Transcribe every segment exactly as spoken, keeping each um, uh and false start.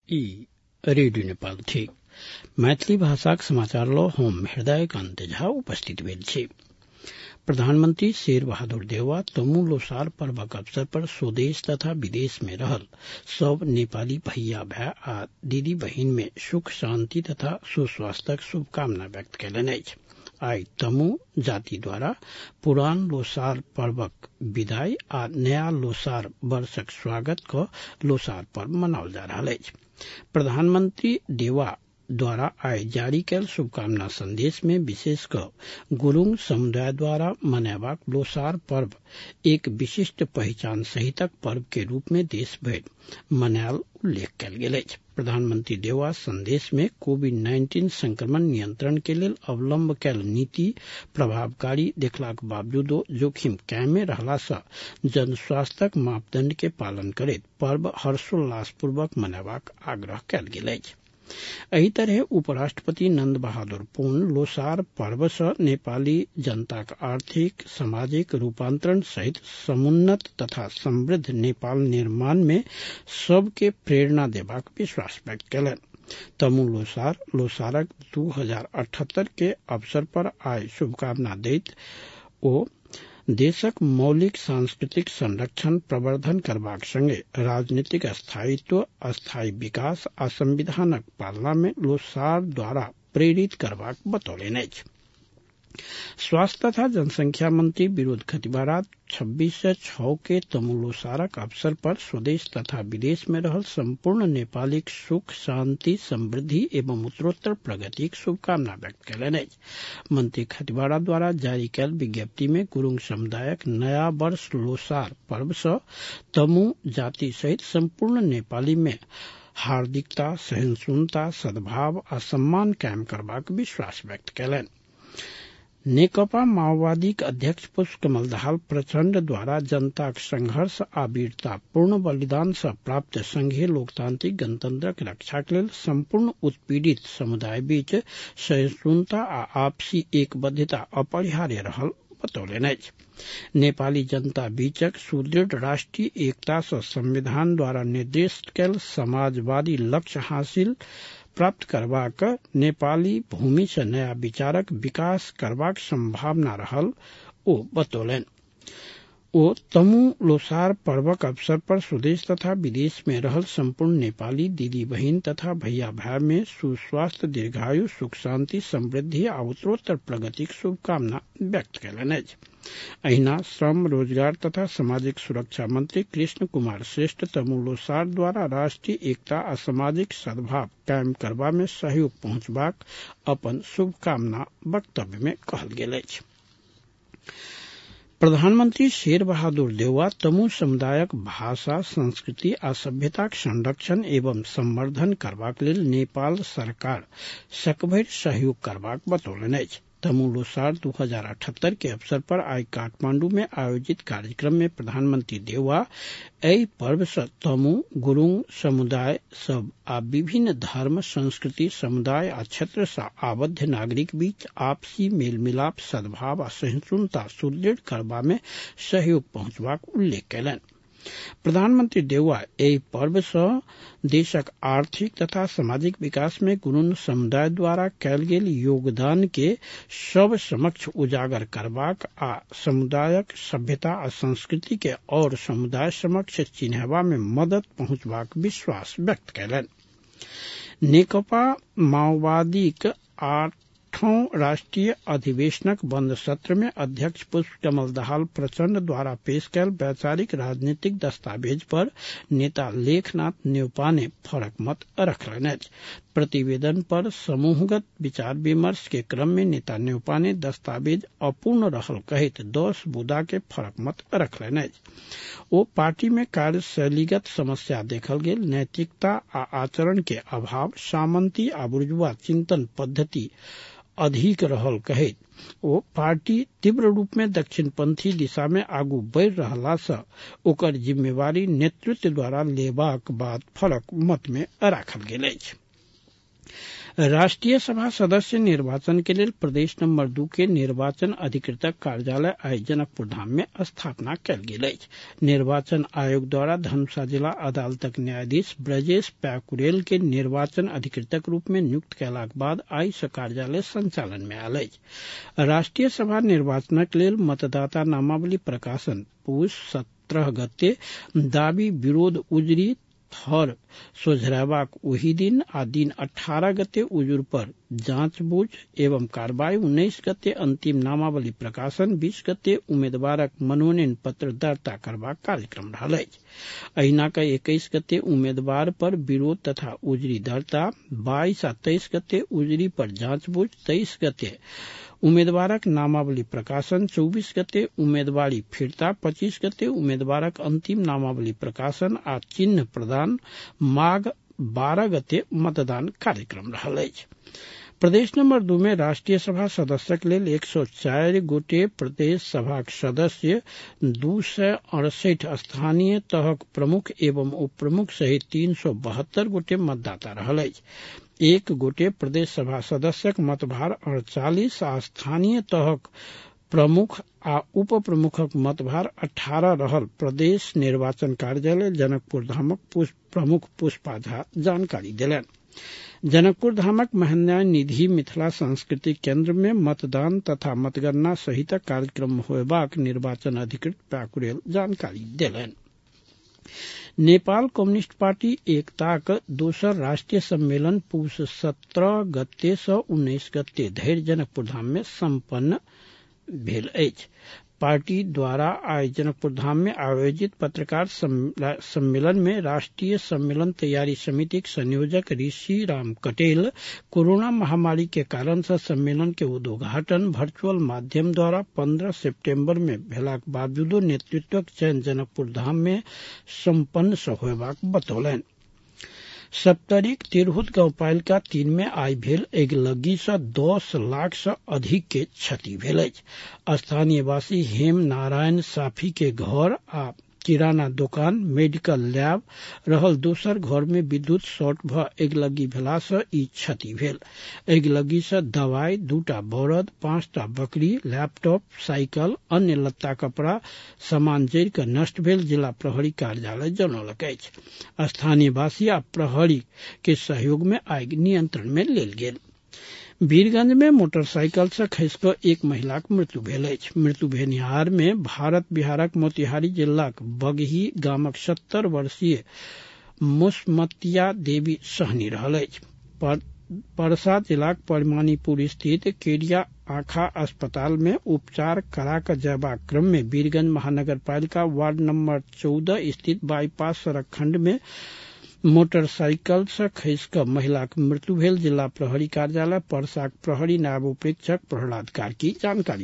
ई रेडियो नेपाल थी। मैथिली भाषाक समाचार लो हम हृदय कांत झा उपस्थित भेल छी। प्रधानमंत्री शेर बहादुर देउवा तमु लोसार पर्वक अवसर पर स्वदेश तथा विदेश में रहल सब नेपाली भैया भाई आ दीदी बहिन में सुख शांति तथा सुस्वास्थ्यक शुभकामना व्यक्त कयलनि अछि। आई तमु जाति द्वारा पुरान लोसार पर्वक विदाई आ नया लोसार वर्षक स्वागत क लोसार पर्व मनाओल जा रहल अछि। प्रधानमंत्री देउवा द्वारा आय जारी कैल शुभकामना संदेश में विशेष क गुरुङ समुदाय द्वारा मनाबाक लोसार पर्व एक विशिष्ट पहचान सहितक पर्व के रूप में देश भर मनायल उल्लेख कयल गेल अछि। प्रधानमंत्री देउवा संदेश में कोविड नाइन्टीन संक्रमण नियंत्रण के लेल अवलंब कैल नीति प्रभावकारी देखलाक बावजूदो जोखिम कायमे रहला सँ जन स्वास्थ्यक मापदंड के पालन करैत पर्व हर्षोल्लासपूर्वक मनाबाक आग्रह कयल गेल अछि। एही तरह उपराष्ट्रपति नंद बहादुर पुन लोसार पर्व सँ नेपाली जनताक आर्थिक सामाजिक रूपांतरण सहित समुन्नत तथा समृद्ध नेपाल निर्माण में सबके प्रेरणा देबाक विश्वास व्यक्त कयलनि। तमु लोसार लोसारक दू हजार अठहत्तर के अवसर पर आय शुभकामना दैत ओ देशक मौलिक सांस्कृतिक संरक्षण प्रवर्धन करबाक संगे राजनीतिक स्थायित्व अस्थायी विकास आ संविधानक पालना में लोसार द्वारा प्रेरित करबाक बतौलनि अछि। स्वास्थ्य तथा जनसंख्या मंत्री विनोद खतिवड़ा छब्बीस से छह के तमु लोसारक अवसर पर स्वदेश तथा विदेश में रहल संपूर्ण नेपालीक सुख शांति समृद्धि एवं उत्तरोत्तर प्रगतिक शुभकामना व्यक्त कयलनि अछि। मंत्री खतिवड़ा द्वारा जारी कैल विज्ञप्ति में गुरुङ समुदायक नया वर्ष लोसार पर्व सँ तमु जाति सहित संपूर्ण नेपाली में हार्दिकता सहिष्णुता सद्भाव आ सम्मान कायम करबाक विश्वास व्यक्त कयलनि। नेकपा माओवादीक अध्यक्ष पुष्पकमल दाहाल प्रचंड द्वारा जनताक संघर्ष आ वीरतापूर्ण बलिदान सँ प्राप्त संघीय लोकतांत्रिक गणतंत्रक रक्षाक लेल संपूर्ण उत्पीड़ित समुदाय बीच सहिष्णुता आ आपसी एकबद्धता अपरिहार्य रहल बतौलनि अछि। नेपाली जनता बीचक सुदृढ़ राष्ट्रीय एकता सँ संविधान द्वारा निर्देशित कैल समाजवादी लक्ष्य हासिल प्राप्त करबाक नेपाली भूमि से नया विचारक विकास करबाक संभावना रहल ओ बतौलनि। ओ तमु लोसार पर्वक अवसर पर स्वदेश तथा विदेश में रहल संपूर्ण नेपाली दीदी बहिन तथा भैया भाई में सुस्वास्थ्य दीर्घायु सुख शांति समृद्धि आ उत्तरोत्तर प्रगतिक शुभकामना व्यक्त कयलनि अछि। अहिना श्रम रोजगार तथा सामाजिक सुरक्षा मंत्री कृष्ण कुमार श्रेष्ठ तमु लोसार द्वारा राष्ट्रीय एकता आ सामाजिक सद्भाव कायम करबा में सहयोग पहुंचबाक अपन शुभकामना वक्तव्य में कहल गेल अछि। प्रधानमंत्री शेर बहादुर देउवा तमु समुदायक भाषा संस्कृति आ सभ्यताक संरक्षण एवं संवर्धन करबाक लेल नेपाल सरकार सकभर सहयोग करबाक बतौलनि अछि। तमु लोसार दू हजार अठहत्तर के अवसर पर आई काठमांडू में आयोजित कार्यक्रम में प्रधानमंत्री देउवा एहि पर्व सँ तमु गुरुङ समुदाय सब आ विभिन्न धर्म संस्कृति समुदाय आ क्षेत्र सँ आबद्ध नागरिक बीच आपसी मेल मिलाप सद्भाव आ सहिष्णुता सुदृढ़ करबा में सहयोग पहुंचबाक उल्लेख कयलनि। प्रधानमंत्री देउवा एहि पर्व सँ देशक आर्थिक तथा सामाजिक विकास में गुरुङ समुदाय द्वारा कयल गेल योगदान के सब समक्ष उजागर करबाक आ समुदायक सभ्यता आ संस्कृति के और समुदाय समक्ष चिन्हबा में मदद पहुंचबाक विश्वास व्यक्त कयलनि। नेकपा माओवादीक आठ आठों राष्ट्रीय अधिवेशनक बंद सत्र में अध्यक्ष पुष्पकमल दाहाल प्रचंड द्वारा पेश कैल वैचारिक राजनीतिक दस्तावेज पर नेता लेखनाथ न्यौपा ने फरक मत रखलनि अछि। प्रतिवेदन पर समूहगत विचार विमर्श के क्रम में नेता न्यौपा ने दस्तावेज अपूर्ण रहल कहित दस बुदा के फरक मत रखलनि अछि। ओ पार्टी में कार्यशैलीगत समस्या देखल गेल, नैतिकता आ आचरण के अभाव, सामंती आ बुर्जुआ चिंतन पद्धति अधिक रहल कहैत ओ पार्टी तीव्र रूप में दक्षिणपंथी दिशा में आगू बढ़ि रहला सँ ओकर जिम्मेवारी नेतृत्व द्वारा लेबाक बात फरक मत में राखल गेल अछि। राष्ट्रीय सभा सदस्य निर्वाचन के लिए प्रदेश नंबर दू के निर्वाचन अधिकृतक कार्यालय आई जनकपुर धाम में स्थापना कल गेल अछि। निर्वाचन आयोग द्वारा धनुषा जिला अदालतक न्यायाधीश ब्रजेश प्याकुरेल के निर्वाचन अधिकृतक रूप में नियुक्त कयलाक बाद आई से कार्यालय संचालन में आयल अछि। राष्ट्रीय सभा निर्वाचनक लेल मतदाता नामावली प्रकाशन पूस सत्रह गते दाबी विरोध उजरी थर सोझराबाक ओही दिन आ दिन अठारह गते उजुर पर जांचबूझ एवं कार्रवाई उन्नीस गते अंतिम नामावली प्रकाशन बीस गते उम्मीदवारक मनोनयन पत्र दर्ता करबाक कार्यक्रम रहल अछि। अहिना के इक्कीस गते उम्मीदवार पर विरोध तथा उजरी दर्ता, बाईस आ तेईस गते उजरी पर जांचबूझ, तेईस गते उम्मीदवारक नामावली प्रकाशन, चौबीस गते उम्मीदवारी फिरता, पच्चीस गते उम्मीदवारक अंतिम नामावली प्रकाशन आ चिन्ह प्रदान, माघ बारह गते मतदान कार्यक्रम रहल अछि। प्रदेश नंबर दू में राष्ट्रीय सभा सदस्यक लेल एक सौ चारि गोटे प्रदेश सभाक सदस्य, दू सय अड़सठ स्थानीय तहक प्रमुख एवं उप प्रमुख सहित तीन सौ बहत्तर गोटे मतदाता रहल अछि। एक गोटे प्रदेश सभा सदस्यक मतभार अड़चालीस आ स्थानीय तहक प्रमुख आ उप प्रमुखक मतभार अठारह रहल प्रदेश निर्वाचन कार्यालय जनकपुर धामक प्रमुख पुष्पा झा जानकारी देलनि। जनकपुर धामक महान्याय निधि मिथिला सांस्कृतिक केंद्र में मतदान तथा मतगणना सहित कार्यक्रम होयबाक निर्वाचन अधिकृत प्याकुरेल जानकारी देलनि। नेपाल कम्युनिस्ट पार्टी एकताक दोसर राष्ट्रीय सम्मेलन पूस सत्रह गते सँ उन्नीस गते धरि जनकपुर धाम में सम्पन्न भेल अछि। पार्टी द्वारा आई जनकपुर धाम में आयोजित पत्रकार सम्मेलन में राष्ट्रीय सम्मेलन तैयारी समिति के संयोजक ऋषि राम कटेल कोरोना महामारी के कारण से सम्मेलन के उद्घाटन वर्चुअल माध्यम द्वारा पंद्रह सितंबर में भेलाक बावजूदो नेतृत्व चयन जनकपुर धाम में सम्पन्न होयबाक बतौलनि। सप्तरिक तिरहुत गांवपालिका तीन में आई भेल अगिलगी से दस लाख से अधिक के क्षति भेल अछि। स्थानीय वासी हेम नारायण साफी के घर आ किराना दुकान, मेडिकल लैब रहल दोसर घर में विद्युत शॉर्ट भ अगिलगी भेला से ई क्षति भेल। अगिलगी से दवाई, दूटा बरद, पांचटा बकरी, लैपटॉप, साइकिल, अन्य लत्ता कपड़ा सामान जरि के नष्ट भेल जिला प्रहरी कार्यालय जनौलक अछि। स्थानीय वासी आ प्रहरी के सहयोग में आगि नियंत्रण में लेल गेल। वीरगंज में मोटरसाइकिल से खसि क एक महिलाक मृत्यु भेल अछि। मृत्यु भेनिहार में भारत बिहारक मोतिहारी जिलाक बगही गामक सत्तर वर्षीय मुसमतिया देवी सहनी रहल अछि। पर, परसा जिलाक परमानीपुर स्थित केडिया आँखा अस्पताल में उपचार करा क जयबाक क्रम में वीरगंज महानगर पालिका वार्ड नंबर चौदह स्थित बाईपास सड़क खंड में मोटरसाइकिल से खसि क महिलाक मृत्यु भेल। जिला प्रहरी कार्यालय परसाक प्रहरी नायब उपरीक्षक प्रहलाद कार्की जानकारी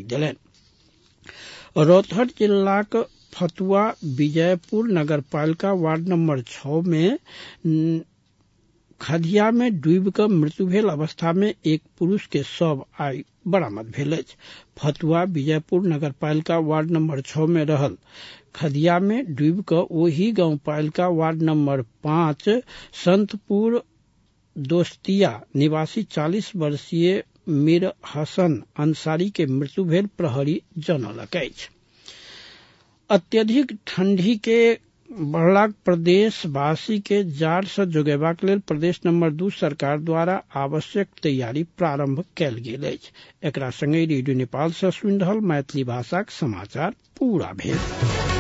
देलनि। रौतहट जिलाक फतुआ विजयपुर नगर पालिका वार्ड नंबर छह में खदिया में डूबि क मृत्यु भेल अवस्था में एक पुरुष के शव आई बरामद भेल अछि। फतुआ विजयपुर नगर पालिका वार्ड नंबर छह में रहल खदिया में डूबि क ओही गांव पालिका वार्ड नंबर पांच संतपुर दोस्तिया निवासी चालीस वर्षीय मीर हसन अंसारी के मृत्यु भेल प्रहरी जनौलक अछि। अत्यधिक ठंडी के बढ़लाक प्रदेशवासी के जाड़ से जोगेबाक लेल प्रदेश नंबर दू सरकार द्वारा आवश्यक तैयारी प्रारंभ कयल गेल अछि। एकरा संगे रेडियो नेपाल से सुनि रहल मैथिली भाषाक समाचार पूरा भेल।